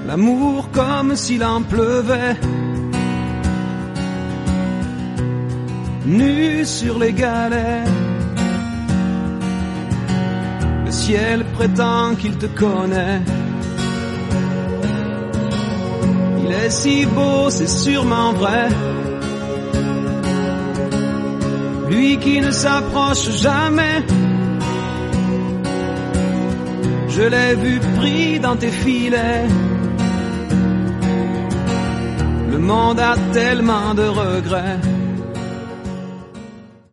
l'amour comme s'il en pleuvait, nu sur les galets. Le ciel prétend qu'il te connaît. Il est si beau, c'est sûrement vrai. Lui qui ne s'approche jamais. Je l'ai vu pris dans tes filets. Le monde a tellement de regrets.